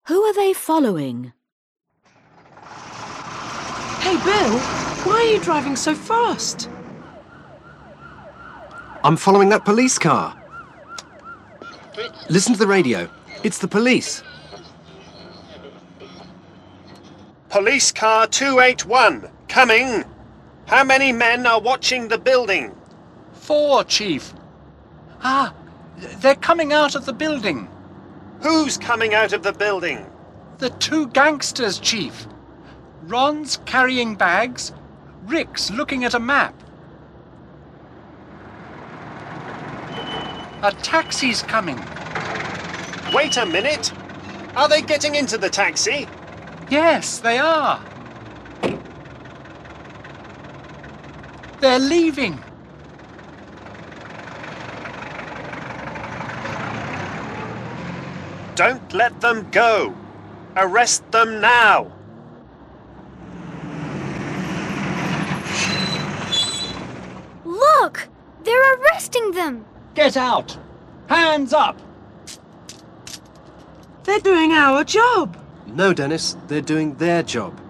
Who are they following? Hey, Bill, why are you driving so fast? I'm following that police car. Listen to the radio. It's the police. Police car 281, coming. How many men are watching the building? 4, Chief. They're coming out of the building. Who's coming out of the building? The 2 gangsters, Chief. Ron's carrying bags. Rick's looking at a map. A taxi's coming. Wait a minute. Are they getting into the taxi? Yes, they are. They're leaving. Don't let them go. Arrest them now. Look! They're arresting them! Get out! Hands up! They're doing our job. No, Dennis, they're doing their job.